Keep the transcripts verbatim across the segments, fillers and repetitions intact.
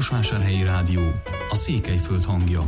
Marosvásárhelyi Rádió, a Székelyföld hangja.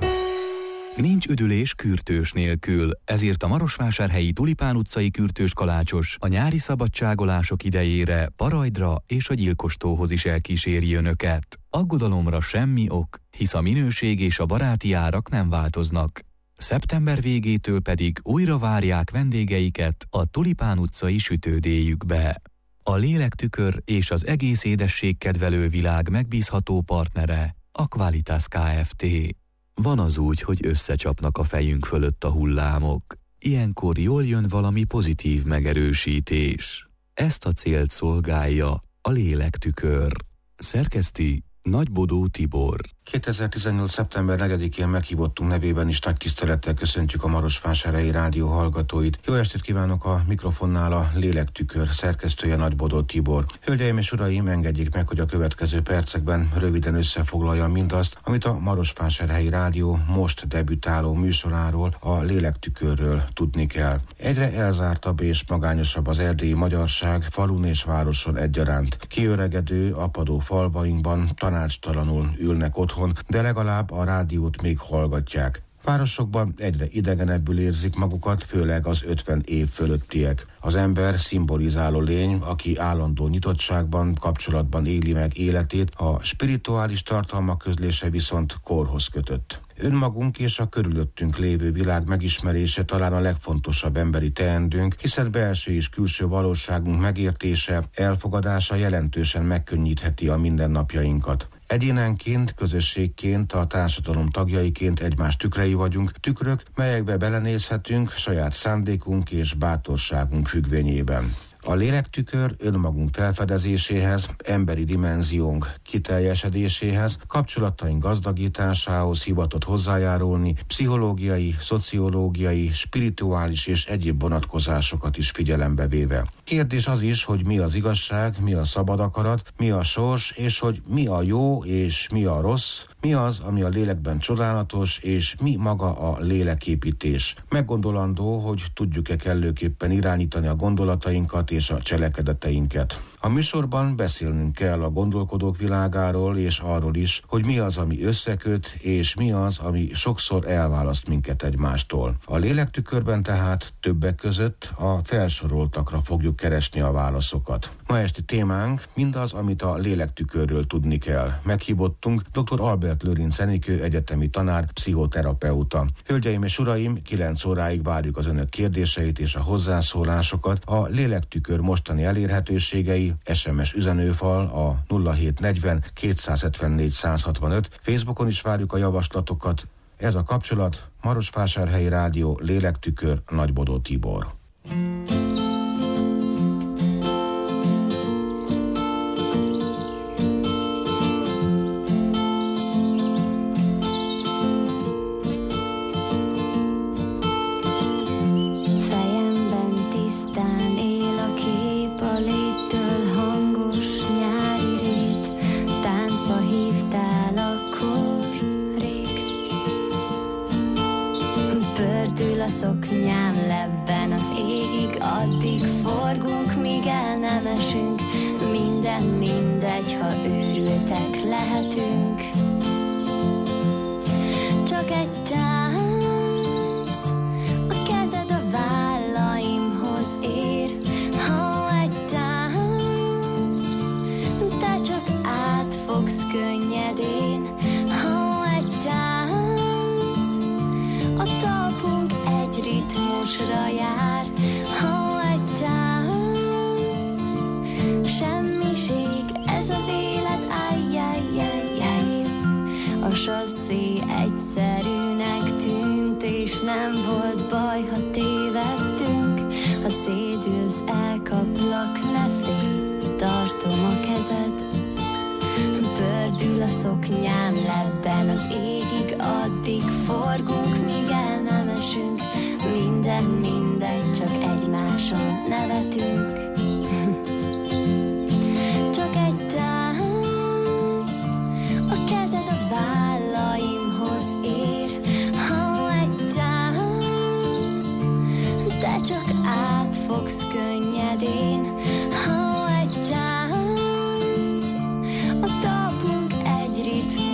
Nincs üdülés kürtős nélkül, ezért a Marosvásárhelyi Tulipán utcai kürtős kalácsos a nyári szabadságolások idejére Parajdra és a Gyilkostóhoz is elkíséri önöket. Aggodalomra semmi ok, hisz a minőség és a baráti árak nem változnak. Szeptember végétől pedig újra várják vendégeiket a Tulipán utcai sütődéjükbe. A lélektükör és az egész édesség kedvelő világ megbízható partnere a Qualitas Kft. Van az úgy, hogy összecsapnak a fejünk fölött a hullámok. Ilyenkor jól jön valami pozitív megerősítés. Ezt a célt szolgálja a lélektükör. Szerkeszti Nagybodó Tibor. kétezer-tizennyolc. szeptember negyedikén meghívottunk nevében is nagy tisztelettel köszöntjük a Marosvásárhelyi Rádió hallgatóit. Jó estét kívánok, a mikrofonnál a lélektükör szerkesztője Nagybodó Tibor. Hölgyeim és uraim, engedjék meg, hogy a következő percekben röviden összefoglaljam mindazt, amit a Marosvásárhelyi Rádió most debütáló műsoráról, a lélektükörről tudni kell. Egyre elzártabb és magányosabb az erdélyi magyarság, falun és városon egyaránt. Kiöregedő, apadó falvainkban tanácstalanul ülnek otthon, de legalább a rádiót még hallgatják. Városokban egyre idegenebbül érzik magukat, főleg az ötven év fölöttiek. Az ember szimbolizáló lény, aki állandó nyitottságban, kapcsolatban éli meg életét, a spirituális tartalmak közlése viszont korhoz kötött. Önmagunk és a körülöttünk lévő világ megismerése talán a legfontosabb emberi teendőnk, hiszen belső és külső valóságunk megértése, elfogadása jelentősen megkönnyítheti a mindennapjainkat. Egyénenként, közösségként, a társadalom tagjaiként egymás tükrei vagyunk, tükrök, melyekbe belenézhetünk saját szándékunk és bátorságunk függvényében. A lélektükör önmagunk felfedezéséhez, emberi dimenziónk kiteljesedéséhez, kapcsolataink gazdagításához hivatott hozzájárulni, pszichológiai, szociológiai, spirituális és egyéb vonatkozásokat is figyelembe véve. Kérdés az is, hogy mi az igazság, mi a szabad akarat, mi a sors, és hogy mi a jó és mi a rossz, mi az, ami a lélekben csodálatos, és mi maga a léleképítés. Meggondolandó, hogy tudjuk-e kellőképpen irányítani a gondolatainkat és a cselekedeteinket. A műsorban beszélnünk kell a gondolkodók világáról, és arról is, hogy mi az, ami összeköt, és mi az, ami sokszor elválaszt minket egymástól. A lélektükörben tehát többek között a felsoroltakra fogjuk keresni a válaszokat. Ma esti témánk mindaz, amit a lélektükörről tudni kell. Meghívottunk dr. Albert Lőrinc Enikő egyetemi tanár, pszichoterapeuta. Hölgyeim és uraim, kilenc óráig várjuk az önök kérdéseit és a hozzászólásokat. A lélektükör mostani elérhetőségei: es em es üzenőfal a nulla hét negyven kétszázhetvennégy százhatvanöt, Facebookon is várjuk a javaslatokat. Ez a kapcsolat, Marosvásárhelyi Rádió, lélektükör, Nagybodó Tibor. A szoknyám lebben az égig, addig forgunk, míg el nem esünk. Minden mindegy, ha őrültek lehetünk. Csak egy tánc, a kezed a vállaimhoz ér. Ha egy tánc, te csak átfogsz könnyedén. Ha egy tánc, a talpunk ritmusra jár, ha egy tánc, semmiség, ez az élet, ajjajjajjaj. A sasszé egyszerűnek tűnt, és nem volt baj, ha tévedtünk. Ha szédülsz, elkaplak, ne félj, tartom a kezed. Pördül a szoknyám lebben az égig, addig forgunk, míg el nem esünk. Minden mindegy, csak egymáson nevetünk. Csak egy tánc, a kezed a vállaimhoz ér. Ha egy tánc, te csak átfogsz könnyedén. Ha egy tánc, a talpunk egy ritmus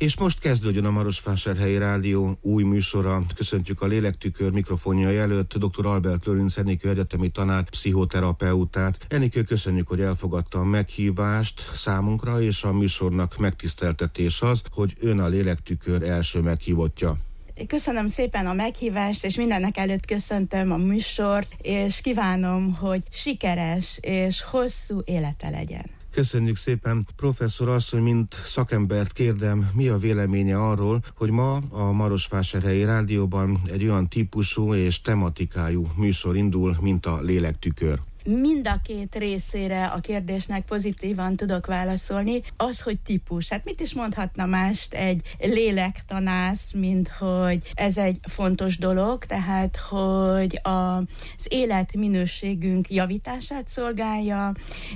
És most kezdődjön a Marosvásárhelyi Rádió új műsora. Köszöntjük a Lélektükör mikrofonja előtt dr. Albert Lőrinc Enikő egyetemi tanár, pszichoterapeutát. Enikő, köszönjük, hogy elfogadta a meghívást számunkra, és a műsornak megtiszteltetés az, hogy ön a Lélektükör első meghívottja. Köszönöm szépen a meghívást, és mindennek előtt köszöntöm a műsort, és kívánom, hogy sikeres és hosszú élete legyen. Köszönjük szépen. Professzor asszony, mint szakembert kérdem, mi a véleménye arról, hogy ma a Marosvásárhelyi Rádióban egy olyan típusú és tematikájú műsor indul, mint a Lélektükör? Mind a két részére a kérdésnek pozitívan tudok válaszolni. Az, hogy típus, hát mit is mondhatna mást egy lélektanász, mint hogy ez egy fontos dolog, tehát hogy az életminőségünk javítását szolgálja,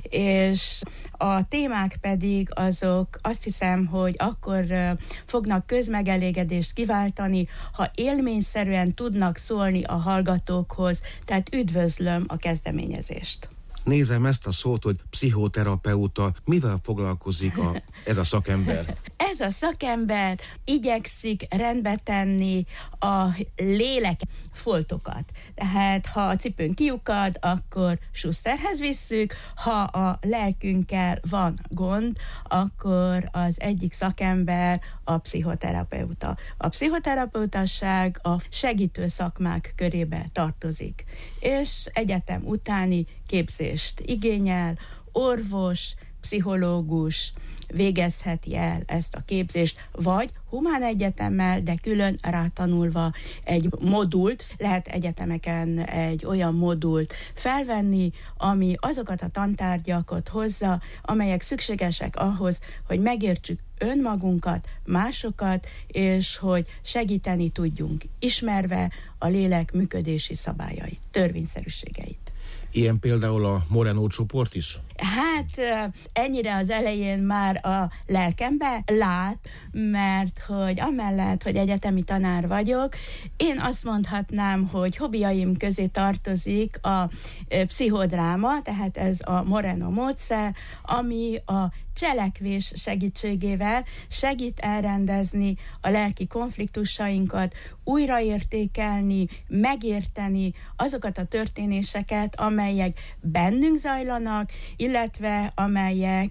és a témák pedig azok, azt hiszem, hogy akkor fognak közmegelégedést kiváltani, ha élményszerűen tudnak szólni a hallgatókhoz, tehát üdvözlöm a kezdeményezést. Nézem ezt a szót, hogy pszichoterapeuta. Mivel foglalkozik a, ez a szakember? Ez a szakember igyekszik rendbe tenni a lélek foltokat. Tehát ha a cipőn kiukad, akkor Schusterhez visszük, ha a lelkünkkel van gond, akkor az egyik szakember a pszichoterapeuta. A pszichoterapeutaság a segítő szakmák körébe tartozik, és egyetem utáni képzést igényel, orvos, pszichológus végezheti el ezt a képzést, vagy humán egyetemmel, de külön rátanulva egy modult, lehet egyetemeken egy olyan modult felvenni, ami azokat a tantárgyakat hozza, amelyek szükségesek ahhoz, hogy megértsük önmagunkat, másokat, és hogy segíteni tudjunk, ismerve a lélek működési szabályait, törvényszerűségeit. Ilyen például a Moreno csoport is? Hát ennyire az elején már a lelkembe lát, mert hogy amellett, hogy egyetemi tanár vagyok, én azt mondhatnám, hogy hobbiaim közé tartozik a pszichodráma, tehát ez a Moreno módszer, ami a cselekvés segítségével segít elrendezni a lelki konfliktusainkat, újraértékelni, megérteni azokat a történéseket, amelyek bennünk zajlanak, illetve amelyek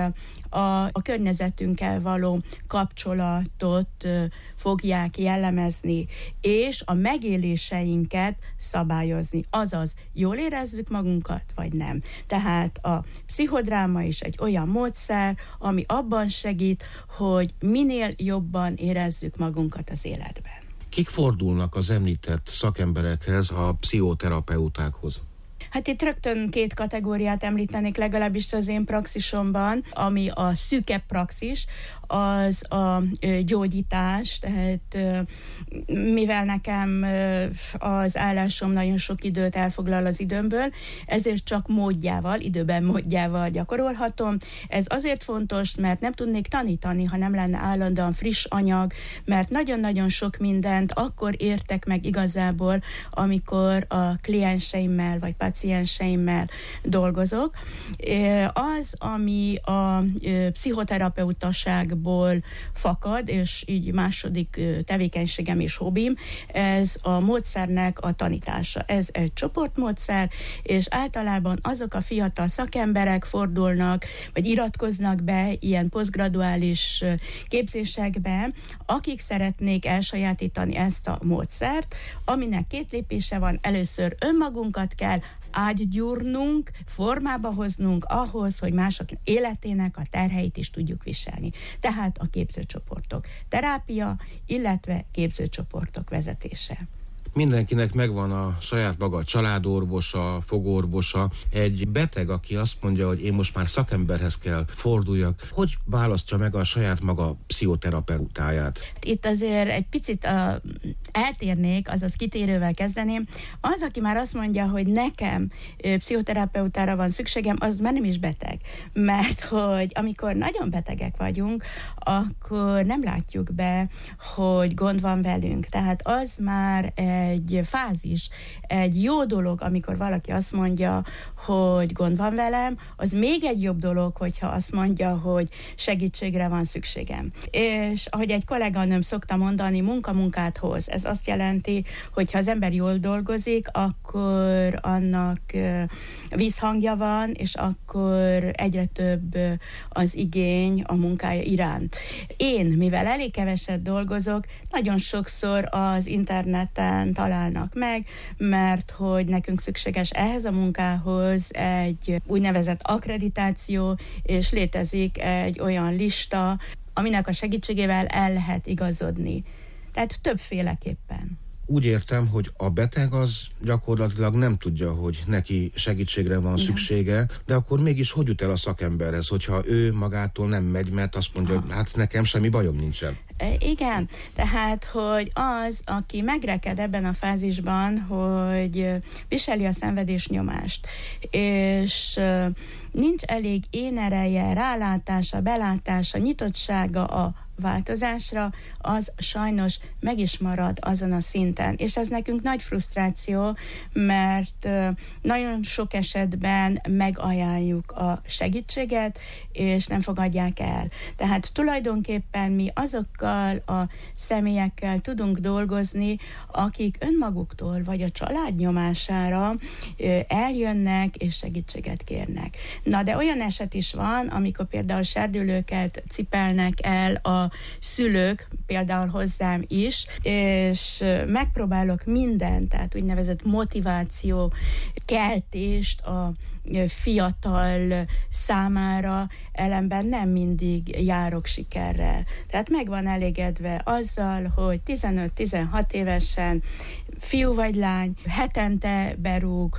a, a környezetünkkel való kapcsolatot fogják jellemezni, és a megéléseinket szabályozni. Azaz, jól érezzük magunkat, vagy nem. Tehát a pszichodráma is egy olyan módszer, ami abban segít, hogy minél jobban érezzük magunkat az életben. Kik fordulnak az említett szakemberekhez, a pszichoterapeutákhoz? Hát itt rögtön két kategóriát említenék, legalábbis az én praxisomban, ami a szűkebb praxis, az a gyógyítás, tehát mivel nekem az állásom nagyon sok időt elfoglal az időmből, ezért csak módjával, időben módjával gyakorolhatom. Ez azért fontos, mert nem tudnék tanítani, ha nem lenne állandóan friss anyag, mert nagyon-nagyon sok mindent akkor értek meg igazából, amikor a klienseimmel vagy pacienseimmel dolgozok. Az, ami a pszichoterapeutaság ból fakad, és így második tevékenységem és hobbim, ez a módszernek a tanítása. Ez egy csoportmódszer, és általában azok a fiatal szakemberek fordulnak, vagy iratkoznak be ilyen posztgraduális képzésekbe, akik szeretnék elsajátítani ezt a módszert, aminek két lépése van. Először önmagunkat kell átgyúrnunk, formába hoznunk ahhoz, hogy mások életének a terheit is tudjuk viselni. Tehát a képzőcsoportok terápia, illetve képzőcsoportok vezetése. Mindenkinek megvan a saját maga családorvosa, fogorvosa. Egy beteg, aki azt mondja, hogy én most már szakemberhez kell forduljak, hogy választja meg a saját maga pszichoterapeutáját? Itt azért egy picit a, eltérnék, azaz kitérővel kezdeném. Az, aki már azt mondja, hogy nekem pszichoterapeutára van szükségem, az már nem is beteg. Mert hogy amikor nagyon betegek vagyunk, akkor nem látjuk be, hogy gond van velünk. Tehát az már egy egy fázis, egy jó dolog, amikor valaki azt mondja, hogy gond van velem, az még egy jobb dolog, hogyha azt mondja, hogy segítségre van szükségem. És ahogy egy kolléganőm szokta mondani, munka munkát hoz. Ez azt jelenti, hogy ha az ember jól dolgozik, akkor annak vízhangja van, és akkor egyre több az igény a munkája iránt. Én, mivel elég keveset dolgozok, nagyon sokszor az interneten találnak meg, mert hogy nekünk szükséges ehhez a munkához egy úgynevezett akkreditáció, és létezik egy olyan lista, aminek a segítségével el lehet igazodni. Tehát többféleképpen. Úgy értem, hogy a beteg az gyakorlatilag nem tudja, hogy neki segítségre van Igen. szüksége, de akkor mégis hogy jut el a szakemberhez, hogyha ő magától nem megy, mert azt mondja, hogy hát nekem semmi bajom nincsen. Igen, tehát, hogy az, aki megreked ebben a fázisban, hogy viseli a szenvedés nyomást, és nincs elég énereje, rálátása, belátása, nyitottsága a változásra, az sajnos meg is marad azon a szinten. És ez nekünk nagy frusztráció, mert nagyon sok esetben megajánljuk a segítséget, és nem fogadják el. Tehát tulajdonképpen mi azokkal a személyekkel tudunk dolgozni, akik önmaguktól vagy a család nyomására eljönnek és segítséget kérnek. Na, de olyan eset is van, amikor például serdülőket cipelnek el a szülők, például hozzám is, és megpróbálok mindent, tehát úgynevezett motiváció, keltést a fiatal számára, ellenben nem mindig járok sikerrel. Tehát meg van elégedve azzal, hogy tizenöt-tizenhat évesen fiú vagy lány hetente berúg,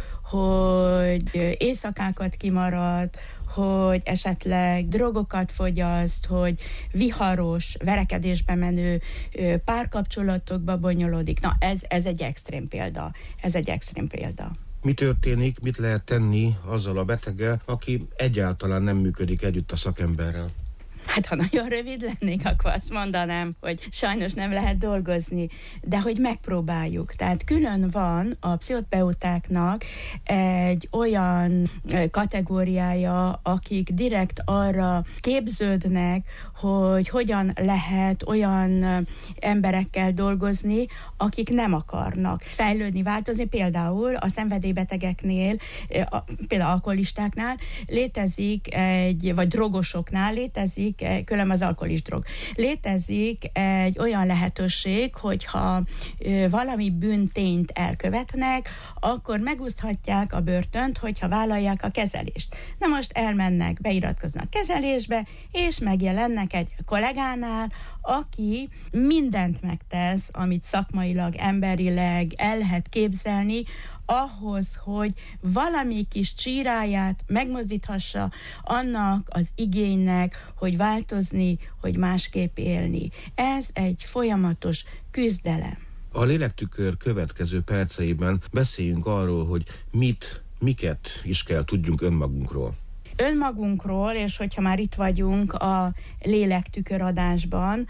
hogy éjszakákat kimarad, hogy esetleg drogokat fogyaszt, hogy viharos, verekedésbe menő párkapcsolatokba bonyolódik. Na, ez, ez egy extrém példa. Ez egy extrém példa. Mi történik, mit lehet tenni azzal a beteggel, aki egyáltalán nem működik együtt a szakemberrel? Hát, ha nagyon rövid lennék, akkor azt mondanám, hogy sajnos nem lehet dolgozni, de hogy megpróbáljuk. Tehát külön van a pszichoterapeutáknak egy olyan kategóriája, akik direkt arra képződnek, hogy hogyan lehet olyan emberekkel dolgozni, akik nem akarnak fejlődni, változni. Például a szenvedélybetegeknél, például alkoholistáknál létezik egy, vagy drogosoknál létezik, különben az alkohol is drog. Létezik egy olyan lehetőség, hogyha valami bűntényt elkövetnek, akkor megúszhatják a börtönt, hogyha vállalják a kezelést. Na most elmennek, beiratkoznak kezelésbe, és megjelennek egy kollégánál, aki mindent megtesz, amit szakmailag, emberileg el lehet képzelni, ahhoz, hogy valami kis csíráját megmozdíthassa annak az igénynek, hogy változni, hogy másképp élni. Ez egy folyamatos küzdelem. A Lélektükör következő perceiben beszéljünk arról, hogy mit, miket is kell tudjunk önmagunkról. Önmagunkról, és hogyha már itt vagyunk a Lélektükör adásban,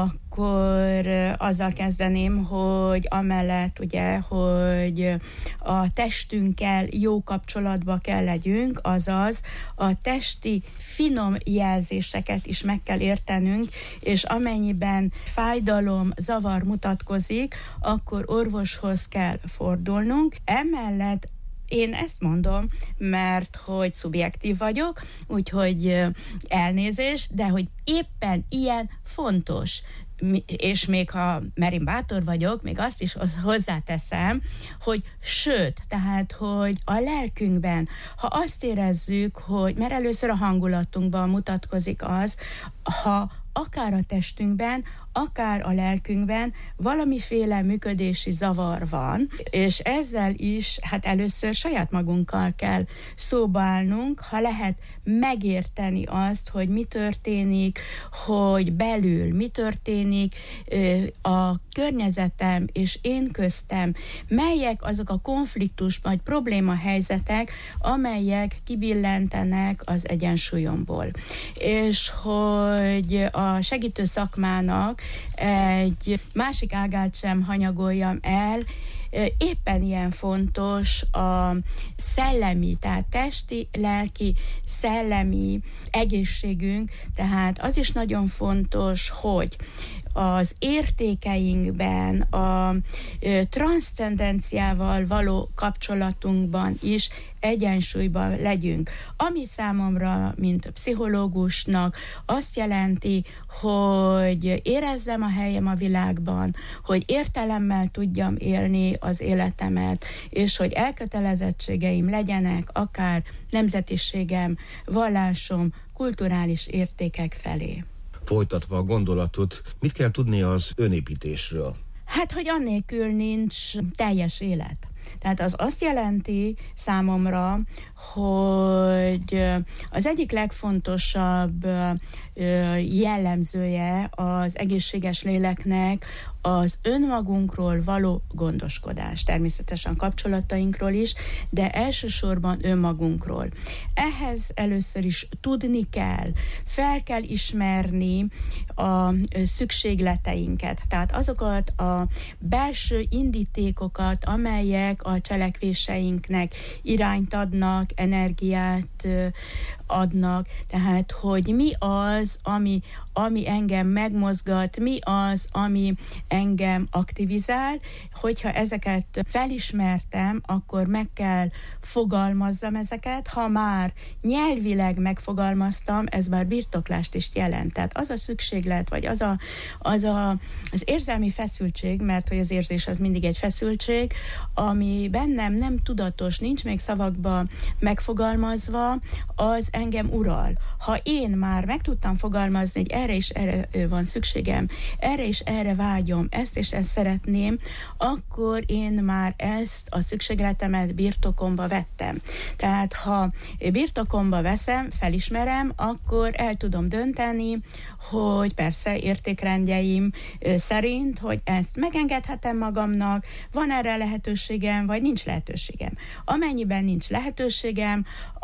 akkor azzal kezdeném, hogy amellett ugye, hogy a testünkkel jó kapcsolatba kell legyünk, azaz a testi finom jelzéseket is meg kell értenünk, és amennyiben fájdalom, zavar mutatkozik, akkor orvoshoz kell fordulnunk. Emellett én ezt mondom, mert hogy szubjektív vagyok, úgyhogy elnézést, de hogy éppen ilyen fontos, és még ha mert én bátor vagyok, még azt is hozzáteszem, hogy sőt, tehát, hogy a lelkünkben, ha azt érezzük, hogy, mert először a hangulatunkban mutatkozik az, ha akár a testünkben, akár a lelkünkben valamiféle működési zavar van, és ezzel is, hát először saját magunkkal kell szóba állnunk, ha lehet megérteni azt, hogy mi történik, hogy belül mi történik a környezetem és én köztem, melyek azok a konfliktus vagy probléma helyzetek, amelyek kibillentenek az egyensúlyomból. És hogy a segítő szakmának egy másik ágát sem hanyagoljam el, éppen ilyen fontos a szellemi, tehát testi, lelki, szellemi egészségünk, tehát az is nagyon fontos, hogy az értékeinkben, a transzcendenciával való kapcsolatunkban is egyensúlyban legyünk. Ami számomra, mint pszichológusnak azt jelenti, hogy érezzem a helyem a világban, hogy értelemmel tudjam élni az életemet, és hogy elkötelezettségeim legyenek akár nemzetiségem, vallásom, kulturális értékek felé. Folytatva a gondolatot, mit kell tudni az önépítésről? Hát, hogy annélkül nincs teljes élet. Tehát az azt jelenti számomra, hogy az egyik legfontosabb jellemzője az egészséges léleknek az önmagunkról való gondoskodás. Természetesen kapcsolatainkról is, de elsősorban önmagunkról. Ehhez először is tudni kell, fel kell ismerni a szükségleteinket, tehát azokat a belső indítékokat, amelyek a cselekvéseinknek irányt adnak, energiát adnak, tehát hogy mi az, ami, ami engem megmozgat, mi az, ami engem aktivizál, hogyha ezeket felismertem, akkor meg kell fogalmazzam ezeket, ha már nyelvileg megfogalmaztam, ez már birtoklást is jelent. Tehát az a szükséglet, vagy az a, az, a, az érzelmi feszültség, mert hogy az érzés az mindig egy feszültség, ami bennem nem tudatos, nincs még szavakba megfogalmazva, az engem ural. Ha én már meg tudtam fogalmazni, hogy erre és erre van szükségem, erre és erre vágyom, ezt és ezt szeretném, akkor én már ezt a szükségletemet birtokomba vettem. Tehát ha birtokomba veszem, felismerem, akkor el tudom dönteni, hogy persze értékrendjeim szerint, hogy ezt megengedhetem magamnak, van erre lehetőségem, vagy nincs lehetőségem. Amennyiben nincs lehetőségem,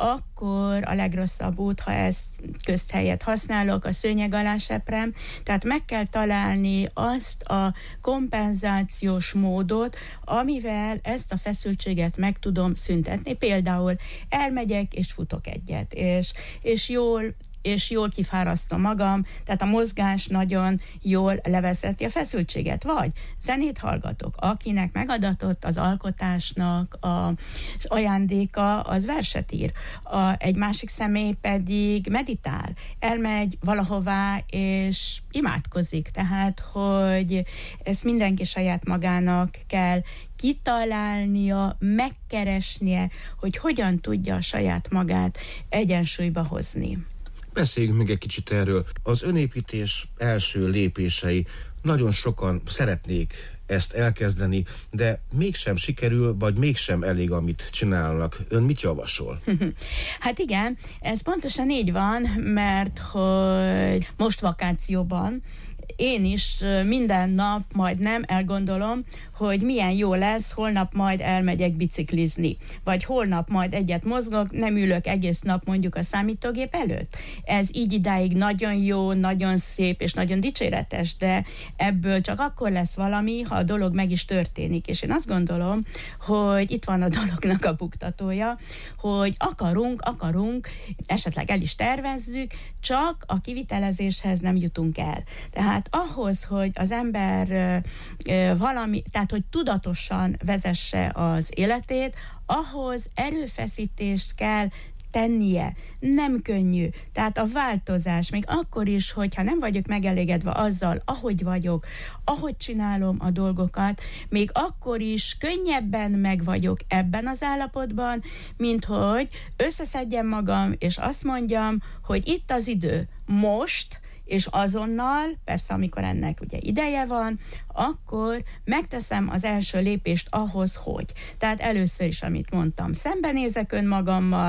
akkor a legrosszabb út, ha ezt közthelyet használok, a szőnyeg alá seprem, tehát meg kell találni azt a kompenzációs módot, amivel ezt a feszültséget meg tudom szüntetni. Például elmegyek és futok egyet, és, és jól és jól kifárasztom magam, tehát a mozgás nagyon jól levezeti a feszültséget. Vagy zenét hallgatok, akinek megadatott az alkotásnak az ajándéka, az verset ír. A, egy másik személy pedig meditál, elmegy valahová és imádkozik. Tehát, hogy ezt mindenki saját magának kell kitalálnia, megkeresnie, hogy hogyan tudja a saját magát egyensúlyba hozni. Beszéljünk még egy kicsit erről. Az önépítés első lépései. Nagyon sokan szeretnék ezt elkezdeni, de mégsem sikerül, vagy mégsem elég, amit csinálnak. Ön mit javasol? Hát igen, ez pontosan így van, mert hogy most vakációban én is minden nap majdnem elgondolom, hogy milyen jó lesz, holnap majd elmegyek biciklizni, vagy holnap majd egyet mozgok, nem ülök egész nap mondjuk a számítógép előtt. Ez így idáig nagyon jó, nagyon szép és nagyon dicséretes, de ebből csak akkor lesz valami, ha a dolog meg is történik. És én azt gondolom, hogy itt van a dolognak a buktatója, hogy akarunk, akarunk, esetleg el is tervezzük, csak a kivitelezéshez nem jutunk el. Tehát ahhoz, hogy az ember ö, valami, tehát hogy tudatosan vezesse az életét, ahhoz erőfeszítést kell tennie. Nem könnyű. Tehát a változás, még akkor is, hogyha nem vagyok megelégedve azzal, ahogy vagyok, ahogy csinálom a dolgokat, még akkor is könnyebben meg vagyok ebben az állapotban, mint hogy összeszedjem magam, és azt mondjam, hogy itt az idő, most, és azonnal, persze amikor ennek ugye ideje van, akkor megteszem az első lépést ahhoz, hogy. Tehát először is, amit mondtam, szembenézek önmagammal,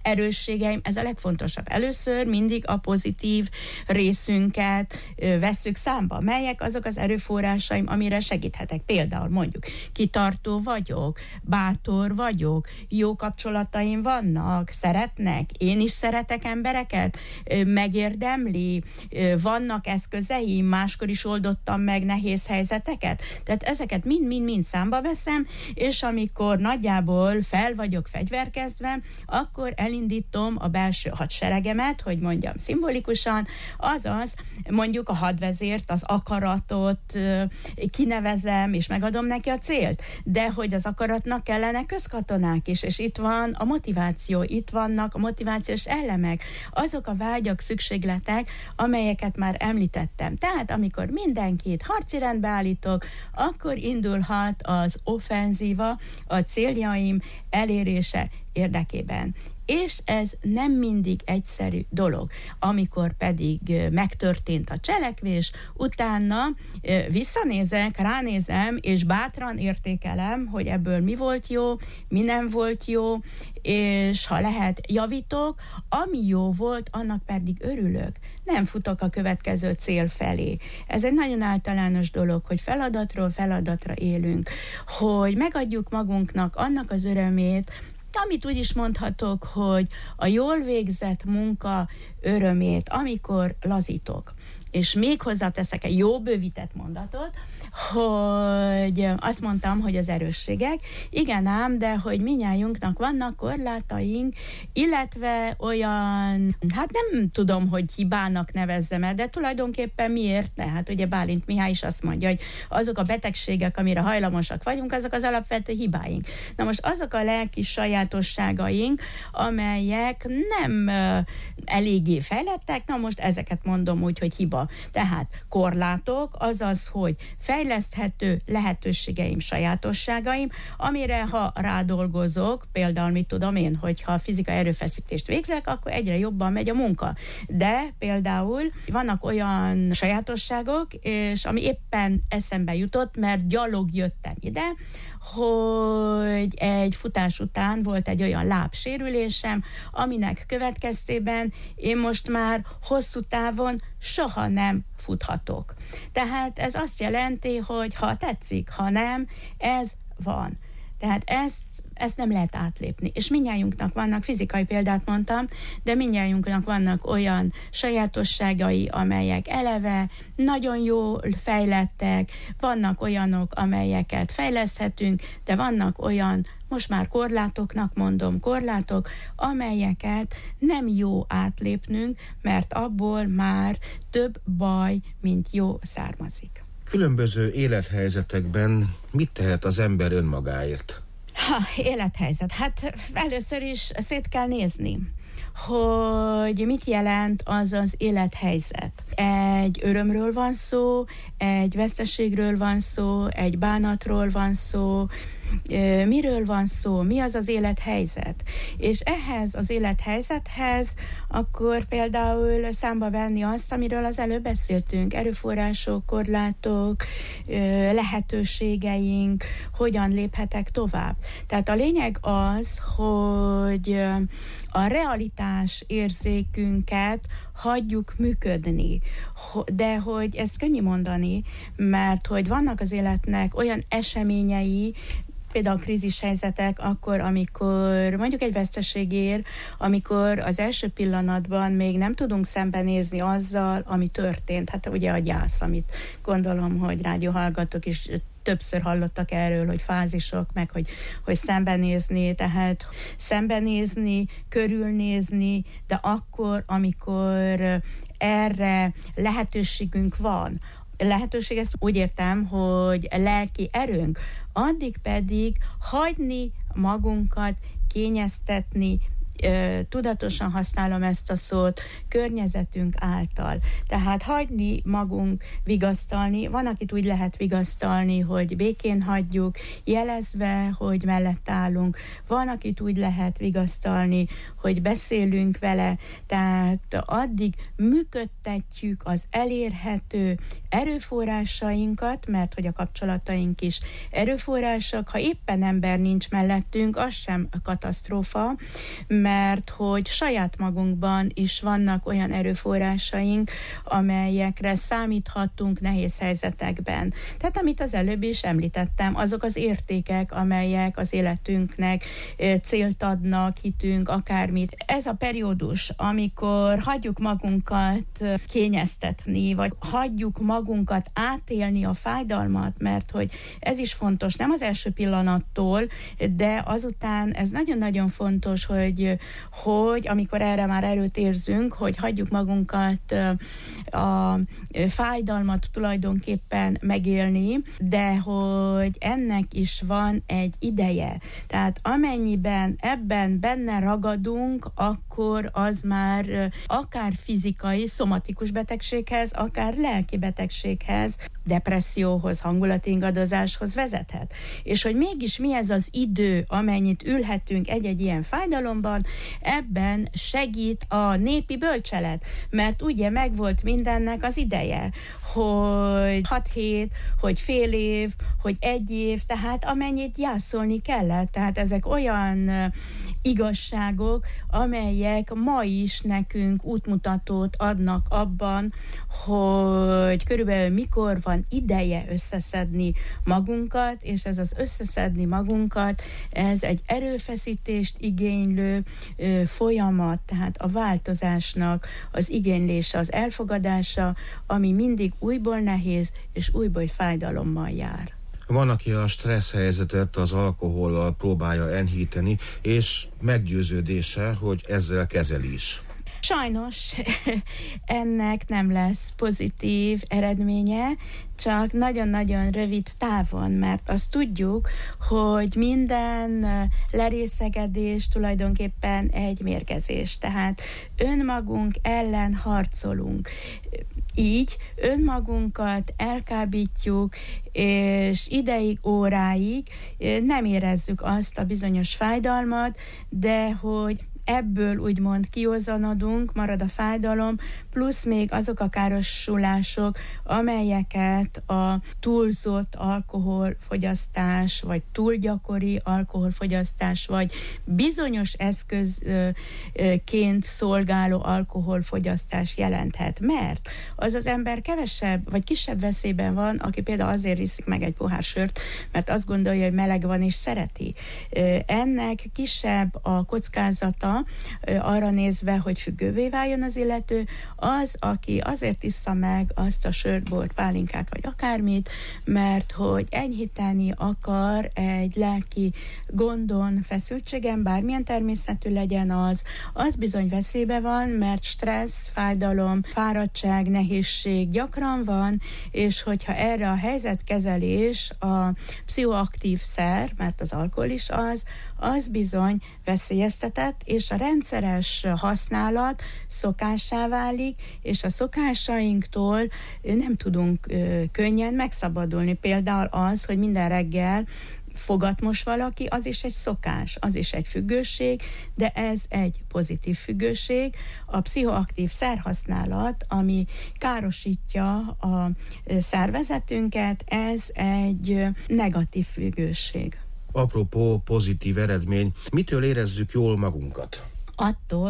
erősségeim, ez a legfontosabb. Először mindig a pozitív részünket vesszük számba. Melyek azok az erőforrásaim, amire segíthetek? Például mondjuk kitartó vagyok, bátor vagyok, jó kapcsolataim vannak, szeretnek, én is szeretek embereket, megérdemli, vannak eszközeim, máskor is oldottam meg nehéz helyzeteket. Tehát ezeket mind-mind-mind számba veszem, és amikor nagyjából fel vagyok fegyverkezve, akkor elindítom a belső hadseregemet, hogy mondjam szimbolikusan, azaz mondjuk a hadvezért, az akaratot kinevezem, és megadom neki a célt. De hogy az akaratnak kellene közkatonák is, és itt van a motiváció, itt vannak a motivációs elemek, azok a vágyak, szükségletek, amelyeket már említettem. Tehát amikor mindenkit harci rendbe állítok, akkor indulhat az offenzíva a céljaim elérése érdekében. És ez nem mindig egyszerű dolog. Amikor pedig megtörtént a cselekvés, utána visszanézek, ránézem, és bátran értékelem, hogy ebből mi volt jó, mi nem volt jó, és ha lehet, javítok, ami jó volt, annak pedig örülök. Nem futok a következő cél felé. Ez egy nagyon általános dolog, hogy feladatról feladatra élünk, hogy megadjuk magunknak annak az örömét, amit úgy is mondhatok, hogy a jól végzett munka örömét, amikor lazítok. És még hozzáteszek egy jó bővített mondatot, hogy azt mondtam, hogy az erősségek, igen ám, de hogy minnyájunknak vannak korlátaink, illetve olyan, hát nem tudom, hogy hibának nevezzem-e, de tulajdonképpen miért ne? Hát ugye Bálint Mihály is azt mondja, hogy azok a betegségek, amire hajlamosak vagyunk, azok az alapvető hibáink. Na most azok a lelki sajátosságaink, amelyek nem uh, eléggé fejlettek, na most ezeket mondom úgy, hogy hiba. Tehát korlátok, azaz, hogy fejleszthető lehetőségeim, sajátosságaim, amire ha rádolgozok, például mit tudom én, hogyha fizikai erőfeszítést végzek, akkor egyre jobban megy a munka. De például vannak olyan sajátosságok, és ami éppen eszembe jutott, mert gyalog jöttem ide, hogy egy futás után volt egy olyan lábsérülésem, aminek következtében én most már hosszú távon soha nem futhatok. Tehát ez azt jelenti, hogy ha tetszik, ha nem, ez van. Tehát ezt ezt nem lehet átlépni. És mindnyájunknak vannak, fizikai példát mondtam, de mindnyájunknak vannak olyan sajátosságai, amelyek eleve nagyon jól fejlettek, vannak olyanok, amelyeket fejleszthetünk, de vannak olyan, most már korlátoknak mondom, korlátok, amelyeket nem jó átlépnünk, mert abból már több baj, mint jó származik. Különböző élethelyzetekben mit tehet az ember önmagáért? Ha, élethelyzet. Hát először is szét kell nézni, hogy mit jelent az az élethelyzet. Egy örömről van szó, egy veszteségről van szó, egy bánatról van szó, miről van szó, mi az az élethelyzet. És ehhez az élethelyzethez akkor például számba venni azt, amiről az előbb beszéltünk, erőforrások, korlátok, lehetőségeink, hogyan léphetek tovább. Tehát a lényeg az, hogy a realitás érzékünket hagyjuk működni. De hogy ezt könnyű mondani, mert hogy vannak az életnek olyan eseményei, például krízis helyzetek, akkor, amikor mondjuk egy veszteség ér, amikor az első pillanatban még nem tudunk szembenézni azzal, ami történt. Hát ugye a gyász, amit gondolom, hogy rádióhallgatók is többször hallottak erről, hogy fázisok, meg hogy, hogy szembenézni, tehát szembenézni, körülnézni, de akkor, amikor erre lehetőségünk van, lehetőség, ezt úgy értem, hogy lelki erőnk, addig pedig hagyni magunkat kényeztetni, tudatosan használom ezt a szót, környezetünk által. Tehát hagyni magunk vigasztalni, van, akit úgy lehet vigasztalni, hogy békén hagyjuk, jelezve, hogy mellett állunk, van, akit úgy lehet vigasztalni, hogy beszélünk vele, tehát addig működtetjük az elérhető erőforrásainkat, mert hogy a kapcsolataink is erőforrások, ha éppen ember nincs mellettünk, az sem katasztrófa, mert hogy saját magunkban is vannak olyan erőforrásaink, amelyekre számíthatunk nehéz helyzetekben. Tehát amit az előbb is említettem, azok az értékek, amelyek az életünknek célt adnak, hitünk, akármit. Ez a periódus, amikor hagyjuk magunkat kényeztetni, vagy hagyjuk magunkat átélni a fájdalmat, mert hogy ez is fontos, nem az első pillanattól, de azután ez nagyon-nagyon fontos, hogy, hogy amikor erre már erőt érzünk, hogy hagyjuk magunkat a fájdalmat tulajdonképpen megélni, de hogy ennek is van egy ideje. Tehát amennyiben ebben benne ragadunk, akkor az már akár fizikai, szomatikus betegséghez, akár lelki betegséghez, depresszióhoz, hangulatingadozáshoz vezethet. És hogy mégis mi ez az idő, amennyit ülhetünk egy-egy ilyen fájdalomban, ebben segít a népi bölcselet, mert ugye megvolt mindennek az ideje, hogy hat hét, hogy fél év, hogy egy év, tehát amennyit gyászolni kellett. Tehát ezek olyan igazságok, amelyek ma is nekünk útmutatót adnak abban, hogy körülbelül mikor van ideje összeszedni magunkat, és ez az összeszedni magunkat, ez egy erőfeszítést igénylő ö, folyamat, tehát a változásnak az igénylése, az elfogadása, ami mindig újból nehéz, és újból fájdalommal jár. Van, aki a stressz helyzetet az alkohollal próbálja enyhíteni, és meggyőződése, hogy ezzel kezeli is. Sajnos ennek nem lesz pozitív eredménye, csak nagyon-nagyon rövid távon, mert azt tudjuk, hogy minden lerészegedés tulajdonképpen egy mérgezés, tehát önmagunk ellen harcolunk. Így önmagunkat elkábítjuk, és ideig, óráig nem érezzük azt a bizonyos fájdalmat, de hogy ebből úgymond kiozanodunk, marad a fájdalom, plusz még azok a károsulások, amelyeket a túlzott alkoholfogyasztás, vagy túl gyakori alkoholfogyasztás, vagy bizonyos eszközként szolgáló alkoholfogyasztás jelenthet. Mert az az ember kevesebb, vagy kisebb veszélyben van, aki például azért iszik meg egy pohár sört, mert azt gondolja, hogy meleg van és szereti. Ennek kisebb a kockázata, arra nézve, hogy függővé váljon az illető, az, aki azért issza meg azt a sört, bort, pálinkát, vagy akármit, mert hogy enyhíteni akar egy lelki gondon, feszültségen, bármilyen természetű legyen az, az bizony veszélybe van, mert stressz, fájdalom, fáradtság, nehézség gyakran van, és hogyha erre a helyzetkezelés a pszichoaktív szer, mert az alkohol is az, az bizony veszélyeztetett, és a rendszeres használat szokássá válik, és a szokásainktól nem tudunk ö, könnyen megszabadulni. Például az, hogy minden reggel fogat mos valaki, az is egy szokás, az is egy függőség, de ez egy pozitív függőség. A pszichoaktív szerhasználat, ami károsítja a szervezetünket, ez egy negatív függőség. Apropó pozitív eredmény, mitől érezzük jól magunkat? Attól,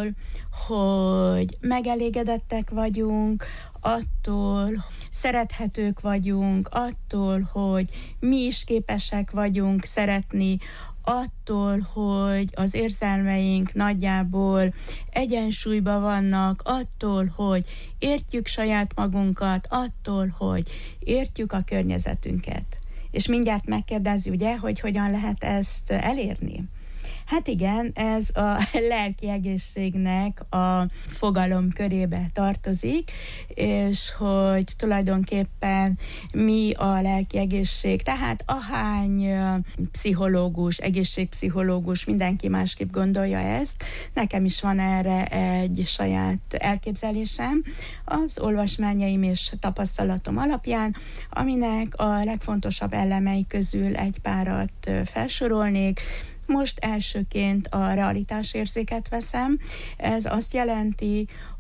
hogy megelégedettek vagyunk, attól szerethetők vagyunk, attól, hogy mi is képesek vagyunk szeretni, attól, hogy az érzelmeink nagyjából egyensúlyban vannak, attól, hogy értjük saját magunkat, attól, hogy értjük a környezetünket. És mindjárt megkérdezi, ugye, hogy hogyan lehet ezt elérni? Hát igen, ez a lelki egészségnek a fogalom körébe tartozik, és hogy tulajdonképpen mi a lelki egészség. Tehát ahány pszichológus, egészségpszichológus, mindenki másképp gondolja ezt. Nekem is van erre egy saját elképzelésem az olvasmányaim és tapasztalatom alapján, aminek a legfontosabb elemei közül egy párat felsorolnék. Most elsőként a realitásérzéket veszem. Ez azt jelenti,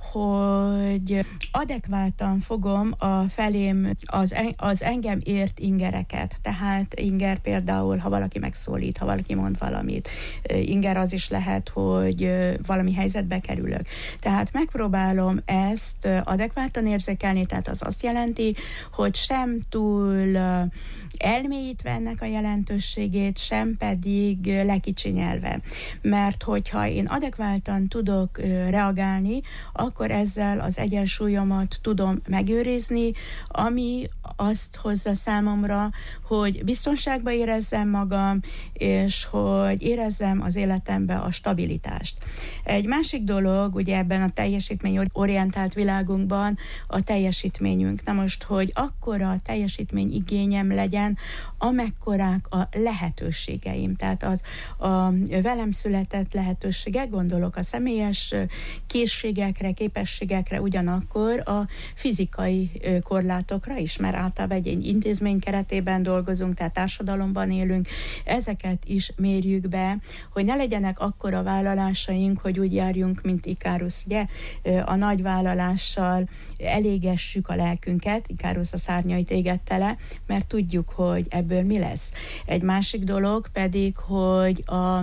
hogy adekváltan fogom a felém az, az engem ért ingereket. Tehát inger például, ha valaki megszólít, ha valaki mond valamit. Inger az is lehet, hogy valami helyzetbe kerülök. Tehát megpróbálom ezt adekváltan érzékelni, tehát az azt jelenti, hogy sem túl elmélyítve ennek a jelentőségét, sem pedig lekicsinyelve. Mert hogyha én adekváltan tudok reagálni, akkor ezzel az egyensúlyomat tudom megőrizni, ami azt hozza számomra, hogy biztonságban érezzem magam, és hogy érezzem az életemben a stabilitást. Egy másik dolog, ugye ebben a teljesítményorientált világunkban a teljesítményünk. Na most, hogy akkora teljesítmény igényem legyen, amekkorák a lehetőségeim. Tehát az a velem született lehetőségek, gondolok a személyes készségekre, képességekre, ugyanakkor a fizikai korlátokra is, mert általában egy intézmény keretében dolgozunk, tehát társadalomban élünk, ezeket is mérjük be, hogy ne legyenek akkora vállalásaink, hogy úgy járjunk, mint Ikárusz. Ugye a nagy vállalással elégessük a lelkünket, Ikárusz a szárnyait égette le, mert tudjuk, hogy ebből mi lesz. Egy másik dolog pedig, hogy a, a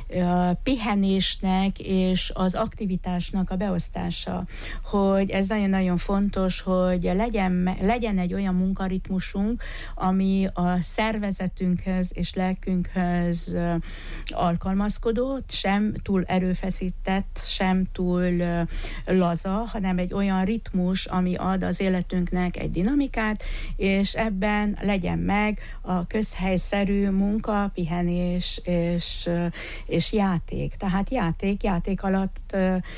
pihenésnek és az aktivitásnak a beosztása, hogy ez nagyon-nagyon fontos, hogy legyen, legyen egy olyan munkaritmusunk, ami a szervezetünkhöz és lelkünkhöz alkalmazkodó, sem túl erőfeszített, sem túl laza, hanem egy olyan ritmus, ami ad az életünknek egy dinamikát, és ebben legyen meg a közhelyszerű munka, pihenés és, és játék. Tehát játék, játék alatt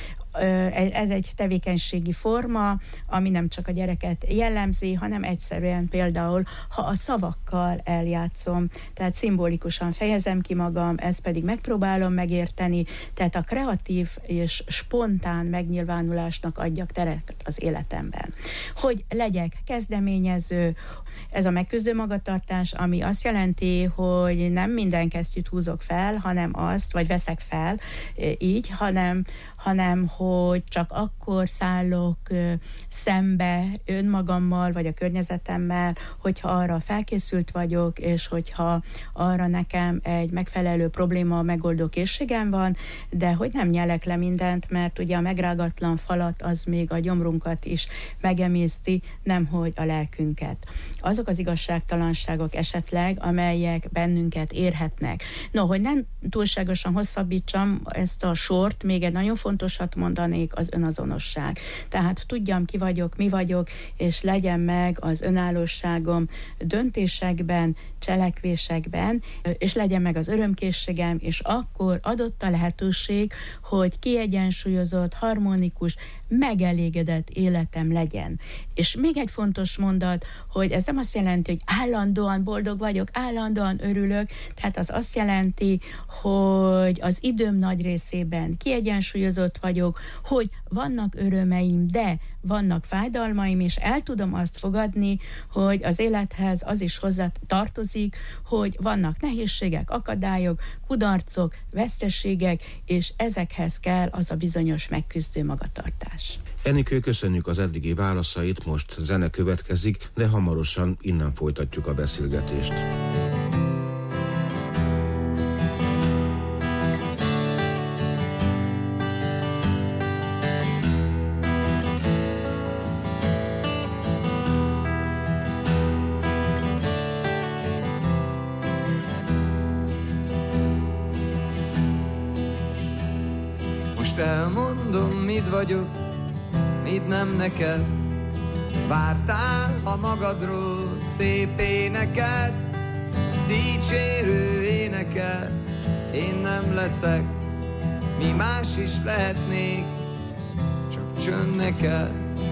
ez egy tevékenységi forma, ami nem csak a gyereket jellemzi, hanem egyszerűen például, ha a szavakkal eljátszom, tehát szimbolikusan fejezem ki magam, ezt pedig megpróbálom megérteni, tehát a kreatív és spontán megnyilvánulásnak adjak teret az életemben. Hogy legyek kezdeményező, ez a megküzdő magatartás, ami azt jelenti, hogy nem minden kesztyűt húzok fel, hanem azt, vagy veszek fel így, hanem, hanem hogy csak akkor szállok szembe önmagammal, vagy a környezetemmel, hogyha arra felkészült vagyok, és hogyha arra nekem egy megfelelő probléma megoldó készségem van, de hogy nem nyelek le mindent, mert ugye a megrágatlan falat az még a gyomrunkat is megemészti, nemhogy a lelkünket. Azok az igazságtalanságok esetleg, amelyek bennünket érhetnek. No, hogy nem túlságosan hosszabbítsam ezt a sort, még egy nagyon fontosat mondanék, az önazonosság. Tehát tudjam, ki vagyok, mi vagyok, és legyen meg az önállóságom döntésekben, cselekvésekben, és legyen meg az örömkészségem, és akkor adott a lehetőség, hogy kiegyensúlyozott, harmonikus, megelégedett életem legyen. És még egy fontos mondat, hogy ez nem azt jelenti, hogy állandóan boldog vagyok, állandóan örülök, tehát az azt jelenti, hogy az időm nagy részében kiegyensúlyozott vagyok, hogy vannak örömeim, de vannak fájdalmaim, és el tudom azt fogadni, hogy az élethez az is hozzá tartozik, hogy vannak nehézségek, akadályok, kudarcok, veszteségek, és ezekhez kell az a bizonyos megküzdő magatartás. Enikő, köszönjük az eddigi válaszait, most zene következik, de hamarosan innen folytatjuk a beszélgetést. Most elmondom, mit vagyok, mit nem neked. Vártál, ha magadról szép éneket, dicsérő énekel, én nem leszek. Mi más is lehetnék, csak csönd neked.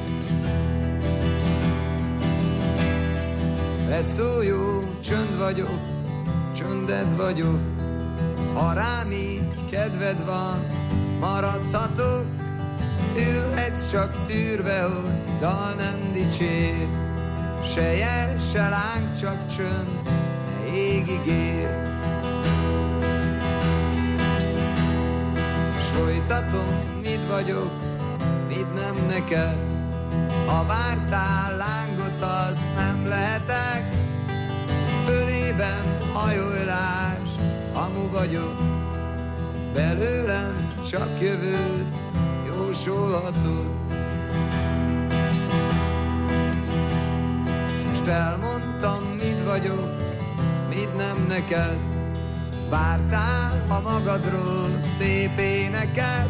Beszóljó csönd vagyok, csönded vagyok. Ha rám így kedved van, maradhatok. Ülhetsz csak tűrve, hogy dal nem dicsér. Se jel, se láng, csak csönd, ne égig ér. S folytatom, mit vagyok, mit nem neked. Ha vártál lángot, az nem lehetek. Fölében hajolás, hamu vagyok. Belőlem csak jövőt jósolhatod. Most elmondtam, mit vagyok, mit nem neked. Vártál a magadról szép éneket,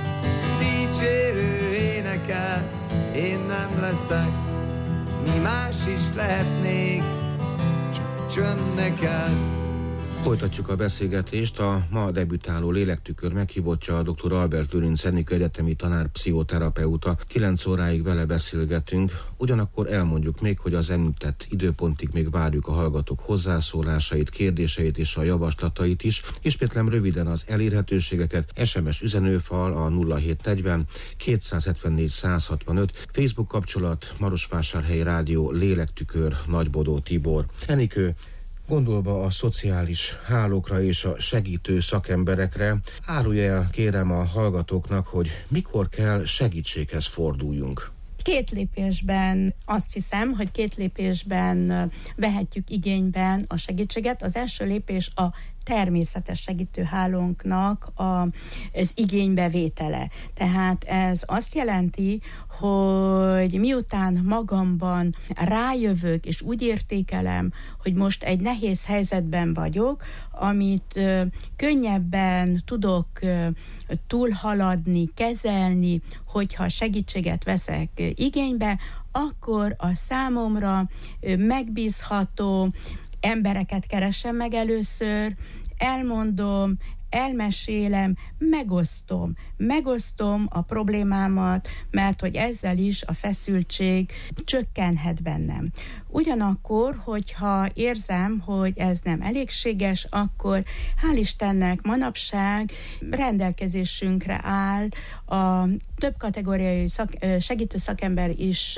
dicsérő éneket. Én nem leszek, mi más is lehetnék, csak csönd neked. Folytatjuk a beszélgetést. A ma debütáló Lélektükör meghívottja a dr. Albert Lőrinc Enikő egyetemi tanár, pszichoterapeuta. Kilenc óráig vele beszélgetünk, ugyanakkor elmondjuk még, hogy az említett időpontig még várjuk a hallgatók hozzászólásait, kérdéseit és a javaslatait is. Ismétlem röviden az elérhetőségeket: es em es üzenőfal a nulla hét negyven kétszázhetvennégy százhatvanöt, Facebook kapcsolat, Marosvásárhelyi Rádió, Lélektükör, Nagybodó Tibor. Enikő, gondolva a szociális hálókra és a segítő szakemberekre, árulj el kérem a hallgatóknak, hogy mikor kell segítséghez forduljunk. Két lépésben azt hiszem, hogy két lépésben vehetjük igényben a segítséget. Az első lépés a természetes segítőhálónknak a, az igénybevétele. Tehát ez azt jelenti, hogy miután magamban rájövök, és úgy értékelem, hogy most egy nehéz helyzetben vagyok, amit ö, könnyebben tudok ö, túlhaladni, kezelni, hogyha segítséget veszek ö, igénybe, akkor a számomra ö, megbízható embereket keresem meg először, elmondom, elmesélem, megosztom. Megosztom a problémámat, mert hogy ezzel is a feszültség csökkenhet bennem. Ugyanakkor, hogyha érzem, hogy ez nem elégséges, akkor hál' Istennek manapság rendelkezésünkre áll a több kategóriai szak, segítő szakember is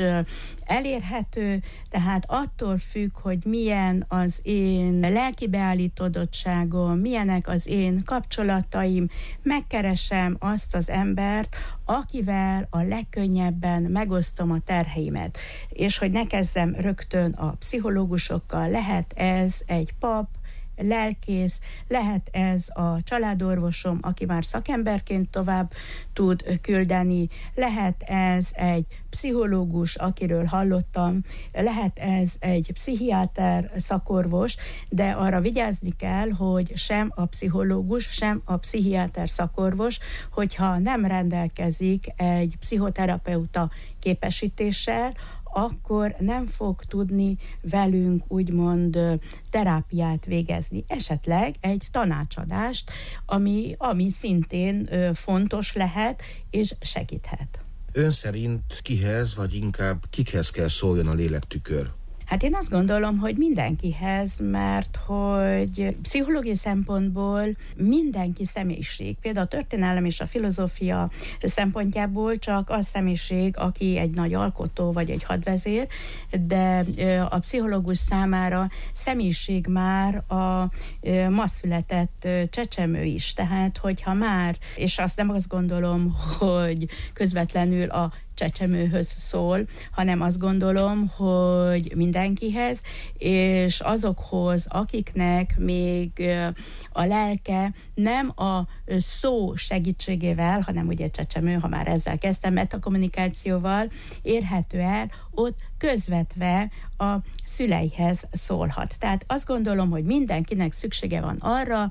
elérhető, tehát attól függ, hogy milyen az én lelki beállítottságom, milyenek az én kapcsolataim, megkeresem azt az embert, akivel a legkönnyebben megosztom a terheimet. És hogy ne kezdjem rögtön a pszichológusokkal, lehet ez egy pap, lelkész, lehet ez a családorvosom, aki már szakemberként tovább tud küldeni, lehet ez egy pszichológus, akiről hallottam, lehet ez egy pszichiáter szakorvos, de arra vigyázni kell, hogy sem a pszichológus, sem a pszichiáter szakorvos, hogyha nem rendelkezik egy pszichoterapeuta képesítéssel, akkor nem fog tudni velünk úgymond terápiát végezni. Esetleg egy tanácsadást, ami, ami szintén fontos lehet és segíthet. Ön szerint kihez, vagy inkább kikhez kell szóljon a Lélektükör? Hát én azt gondolom, hogy mindenkihez, mert hogy pszichológiai szempontból mindenki személyiség. Például a történelem és a filozófia szempontjából csak az személyiség, aki egy nagy alkotó vagy egy hadvezér, de a pszichológus számára személyiség már a ma született csecsemő is. Tehát, hogyha már, és azt nem azt gondolom, hogy közvetlenül a csecsemőhöz szól, hanem azt gondolom, hogy mindenkihez, és azokhoz, akiknek még a lelke nem a szó segítségével, hanem ugye csecsemő, ha már ezzel kezdtem, metakommunikációval érhető el, ott közvetve a szüleihez szólhat. Tehát azt gondolom, hogy mindenkinek szüksége van arra,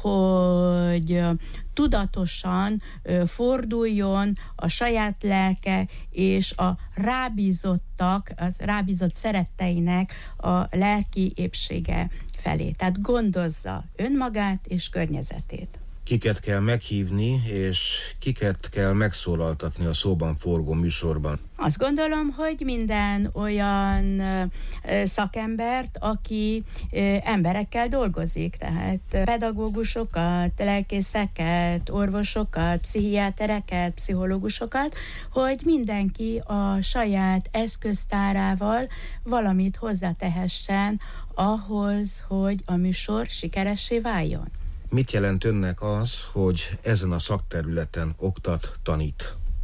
hogy tudatosan forduljon a saját lelke és a rábízottak, az rábízott szeretteinek a lelki épsége felé. Tehát gondozza önmagát és környezetét. Kiket kell meghívni, és kiket kell megszólaltatni a szóban forgó műsorban? Azt gondolom, hogy minden olyan szakembert, aki emberekkel dolgozik, tehát pedagógusokat, lelkészeket, orvosokat, pszichiátereket, pszichológusokat, hogy mindenki a saját eszköztárával valamit hozzátehessen ahhoz, hogy a műsor sikeressé váljon. Mit jelent önnek az, hogy ezen a szakterületen oktat, tanít?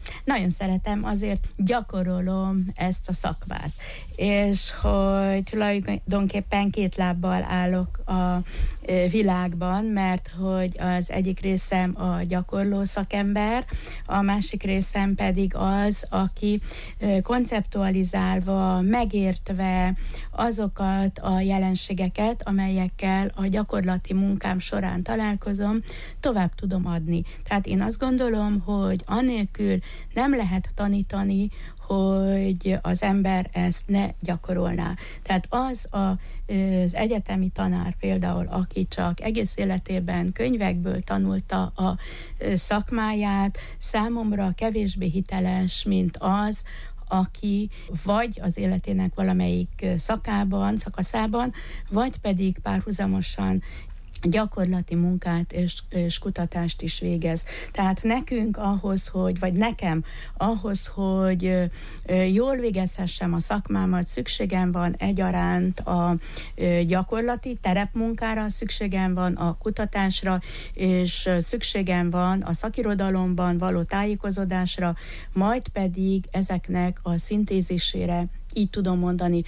Nagyon szeretem, azért gyakorolom ezt a szakmát, és hogy tulajdonképpen két lábbal állok a világban, mert hogy az egyik részem a gyakorló szakember, a másik részem pedig az, aki konceptualizálva, megértve azokat a jelenségeket, amelyekkel a gyakorlati munkám során találkozom, tovább tudom adni. Tehát én azt gondolom, hogy anélkül nem lehet tanítani, hogy az ember ezt ne gyakorolná. Tehát az a, az egyetemi tanár például, aki csak egész életében könyvekből tanulta a szakmáját, számomra kevésbé hiteles, mint az, aki vagy az életének valamelyik szakában, szakaszában, vagy pedig párhuzamosan gyakorlati munkát és, és kutatást is végez. Tehát nekünk ahhoz, hogy, vagy nekem ahhoz, hogy jól végezhessem a szakmámat, szükségem van egyaránt a gyakorlati terepmunkára, szükségem van a kutatásra, és szükségem van a szakirodalomban való tájékozódásra, majd pedig ezeknek a szintézisére, így tudom mondani,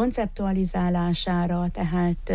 konceptualizálására, tehát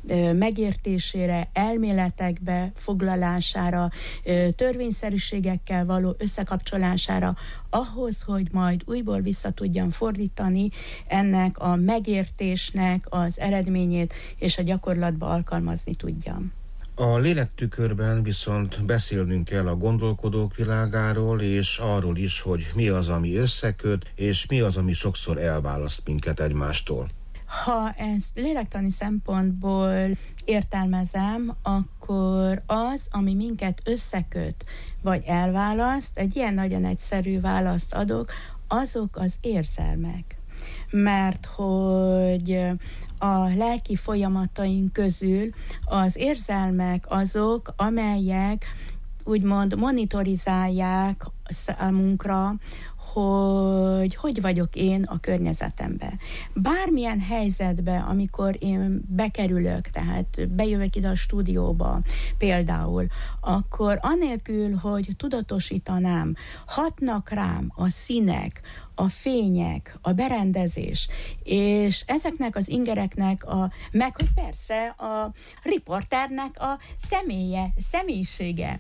megértésére, elméletekbe foglalására, törvényszerűségekkel való összekapcsolására, ahhoz, hogy majd újból vissza tudjam fordítani ennek a megértésnek az eredményét, és a gyakorlatba alkalmazni tudjam. A lélektükörben viszont beszélnünk kell a gondolkodók világáról, és arról is, hogy mi az, ami összeköt, és mi az, ami sokszor elválaszt minket egymástól. Ha ezt lélektani szempontból értelmezem, akkor az, ami minket összeköt, vagy elválaszt, egy ilyen nagyon egyszerű választ adok, azok az érzelmek. Mert hogy a lelki folyamataink közül az érzelmek azok, amelyek úgymond monitorizálják számunkra, hogy hogy vagyok én a környezetemben. Bármilyen helyzetbe, amikor én bekerülök, tehát bejövök ide a stúdióba például, akkor anélkül, hogy tudatosítanám, hatnak rám a színek, a fények, a berendezés, és ezeknek az ingereknek, a, meg hogy persze a riporternek a személye, személyisége.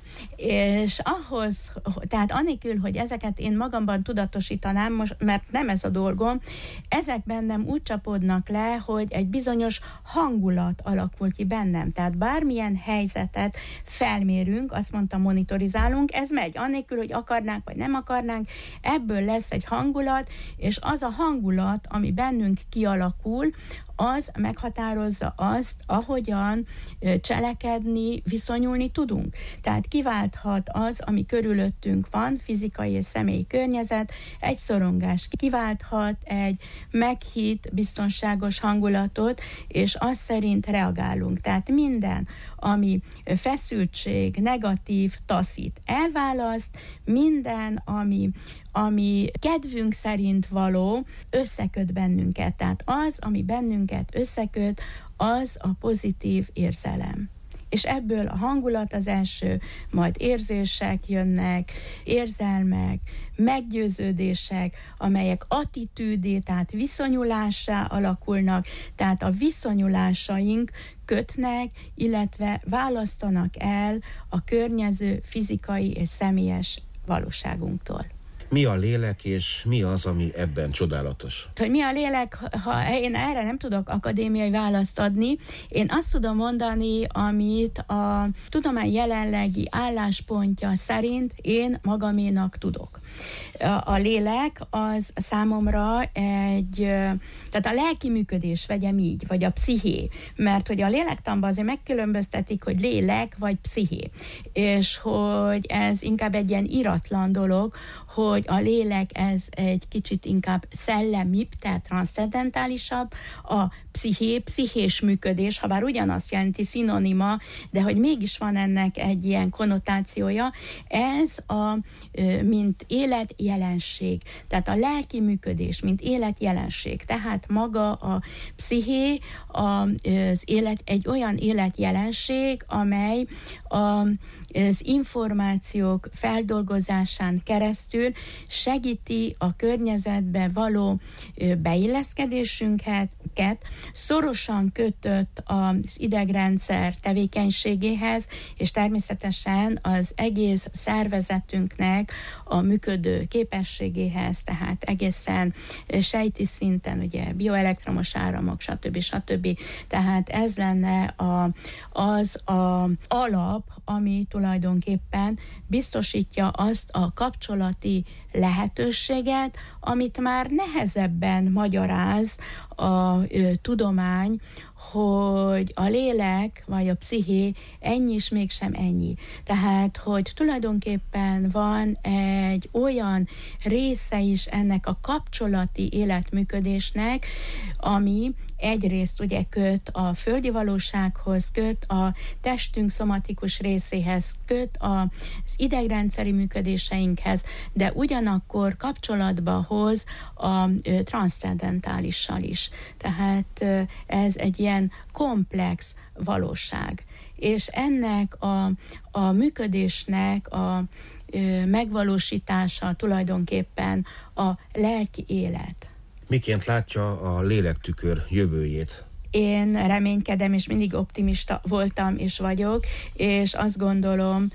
És ahhoz, tehát anélkül, hogy ezeket én magamban tudatosítanám, most, mert nem ez a dolgom, ezek bennem úgy csapódnak le, hogy egy bizonyos hangulat alakul ki bennem. Tehát bármilyen helyzetet felmérünk, azt mondta, monitorizálunk, ez megy. Anélkül, hogy akarnánk, vagy nem akarnánk, ebből lesz egy hangulat, és az a hangulat, ami bennünk kialakul, az meghatározza azt, ahogyan cselekedni, viszonyulni tudunk. Tehát kiválthat az, ami körülöttünk van, fizikai és személyi környezet, egy szorongás kiválthat egy meghitt, biztonságos hangulatot, és azt szerint reagálunk. Tehát minden, ami feszültség, negatív, taszít, elválaszt, minden, ami ami kedvünk szerint való, összeköt bennünket. Tehát az, ami bennünket összeköt, az a pozitív érzelem. És ebből a hangulat az első, majd érzések jönnek, érzelmek, meggyőződések, amelyek attitűdé, tehát viszonyulássá alakulnak, tehát a viszonyulásaink kötnek, illetve választanak el a környező fizikai és személyes valóságunktól. Mi a lélek, és mi az, ami ebben csodálatos? Hogy mi a lélek, ha én erre nem tudok akadémiai választ adni, én azt tudom mondani, amit a tudomány jelenlegi álláspontja szerint én magaménak tudok. A lélek az számomra egy, tehát a lelki működés, vegyem így, vagy a psziché, mert hogy a lélektanban azért megkülönböztetik, hogy lélek vagy psziché, és hogy ez inkább egy ilyen iratlan dolog, hogy a lélek ez egy kicsit inkább szellemibb, tehát transzcendentálisabb, a psziché, pszichés működés, ha bár ugyanazt jelenti, szinonima, de hogy mégis van ennek egy ilyen konnotációja, ez a, mint életjelenség, tehát a lelki működés, mint életjelenség, tehát maga a psziché, az élet, egy olyan életjelenség, amely a az információk feldolgozásán keresztül segíti a környezetbe való beilleszkedésünket, szorosan kötött az idegrendszer tevékenységéhez, és természetesen az egész szervezetünknek a működő képességéhez, tehát egészen sejti szinten, ugye bioelektromos áramok, stb. stb. Tehát ez lenne a, az a alap, ami tulajdonképpen biztosítja azt a kapcsolati lehetőséget, amit már nehezebben magyaráz a ö, tudomány, hogy a lélek vagy a psziché ennyi is mégsem ennyi. Tehát, hogy tulajdonképpen van egy olyan része is ennek a kapcsolati életműködésnek, ami egyrészt ugye köt a földi valósághoz, köt a testünk szomatikus részéhez, köt az idegrendszeri működéseinkhez, de ugyanakkor kapcsolatba hoz a transzcendentálissal is. Tehát ez egy ilyen komplex valóság. És ennek a, a működésnek a ö, megvalósítása tulajdonképpen a lelki élet. Miként látja a lélektükör jövőjét? Én reménykedem, és mindig optimista voltam és vagyok, és azt gondolom,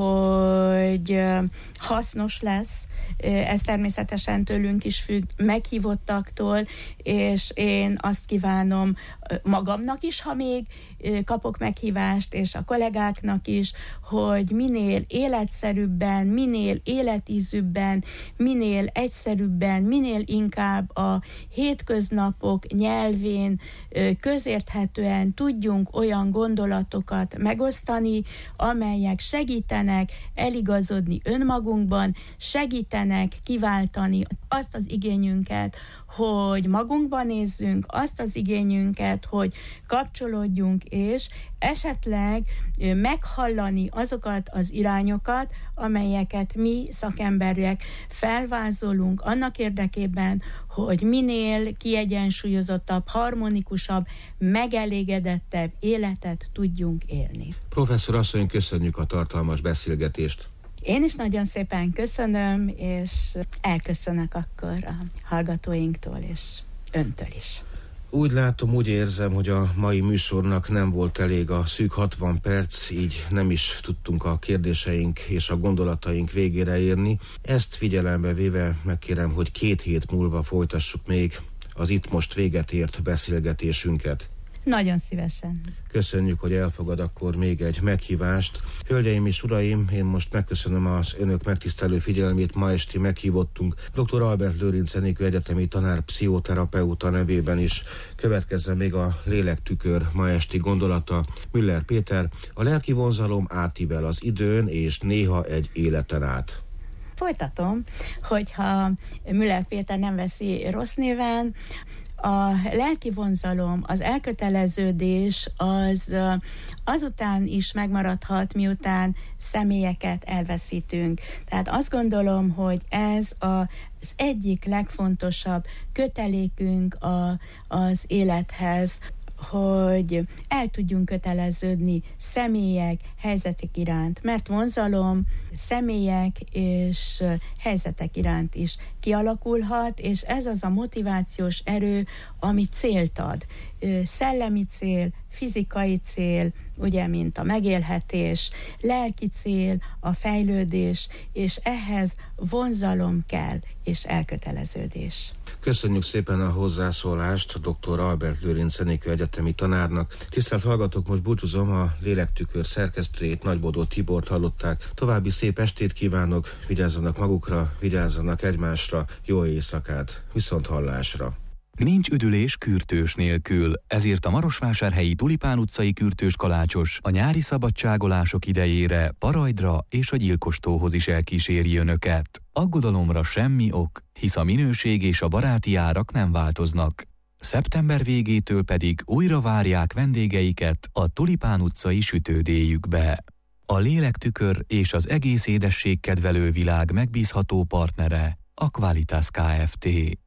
hogy hasznos lesz. Ez természetesen tőlünk is függ, meghívottaktól, és én azt kívánom magamnak is, ha még kapok meghívást, és a kollégáknak is, hogy minél életszerűbben, minél életízűbben, minél egyszerűbben, minél inkább a hétköznapok nyelvén közérthetően tudjunk olyan gondolatokat megosztani, amelyek segítenek eligazodni önmagunkban, segítenek kiváltani azt az igényünket, hogy magunkban nézzünk, azt az igényünket, hogy kapcsolódjunk, és esetleg meghallani azokat az irányokat, amelyeket mi szakemberek felvázolunk annak érdekében, hogy minél kiegyensúlyozottabb, harmonikusabb, megelégedettebb életet tudjunk élni. Professzor asszony, köszönjük a tartalmas beszélgetést. Én is nagyon szépen köszönöm, és elköszönök akkor a hallgatóinktól, és öntől is. Úgy látom, úgy érzem, hogy a mai műsornak nem volt elég a szűk hatvan perc, így nem is tudtunk a kérdéseink és a gondolataink végére érni. Ezt figyelembe véve megkérem, hogy két hét múlva folytassuk még az itt most véget ért beszélgetésünket. Nagyon szívesen. Köszönjük, hogy elfogad akkor még egy meghívást. Hölgyeim és uraim, én most megköszönöm az önök megtisztelő figyelmét. Ma esti meghívottunk doktor Albert Lőrinc Enikő egyetemi tanár, pszichoterapeuta nevében is. Következzen még a lélektükör ma esti gondolata. Müller Péter, a lelki vonzalom átível az időn és néha egy életen át. Folytatom, hogyha Müller Péter nem veszi rossz néven. A lelki vonzalom, az elköteleződés az azután is megmaradhat, miután személyeket elveszítünk. Tehát azt gondolom, hogy ez az egyik legfontosabb kötelékünk a, az élethez, hogy el tudjunk köteleződni személyek, helyzetek iránt, mert vonzalom személyek és helyzetek iránt is kialakulhat, és ez az a motivációs erő, ami célt ad. Szellemi cél, fizikai cél, ugye, mint a megélhetés, lelki cél, a fejlődés, és ehhez vonzalom kell, és elköteleződés. Köszönjük szépen a hozzászólást doktor Albert Lőrinc Enikő egyetemi tanárnak. Tisztelt hallgatók, most búcsúzom, a lélektükör szerkesztőjét, Nagybodó Tibort hallották. További szép estét kívánok, vigyázzanak magukra, vigyázzanak egymásra, jó éjszakát, viszont hallásra. Nincs üdülés kürtős nélkül, ezért a Marosvásárhelyi Tulipán utcai kürtős kalácsos a nyári szabadságolások idejére Parajdra és a Gyilkostóhoz is elkíséri önöket. Aggodalomra semmi ok, hisz a minőség és a baráti árak nem változnak. Szeptember végétől pedig újra várják vendégeiket a Tulipán utcai sütődéjükbe. A lélektükör és az egész édesség kedvelő világ megbízható partnere a Qualitas Kft.